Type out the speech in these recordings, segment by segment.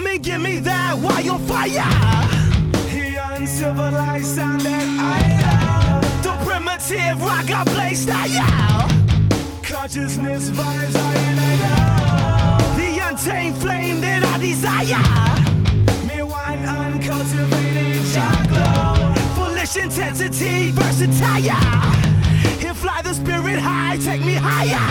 Come and give me that wildfire. The uncivilized sound that I love. The primitive rock I play style. Consciousness vibes I know. The untamed flame that I desire. Me wine uncultivated chocolate. Foolish intensity, versatile. And fly the spirit high, take me higher.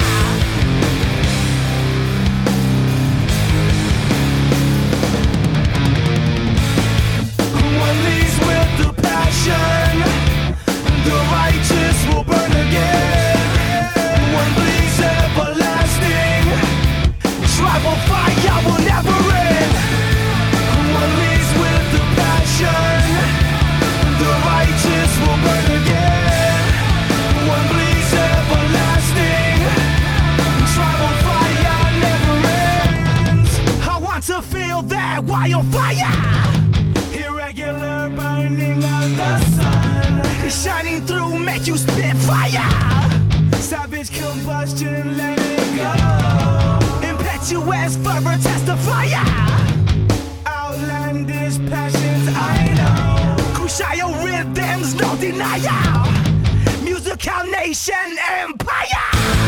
One leads with the passion. The righteous will burn again. One bleeds everlasting. Tribal fire will never end. One leads with the passion. The righteous will burn again. One bleeds everlasting. Tribal fire never ends. I want to feel that wildfire. Irregular burning of the sun. Shining through, make you spit fire. Savage combustion, let it go. Impetuous fervor, testifier. Outlandish passions, I know. Crucial rhythms, no denial. Musical nation empire.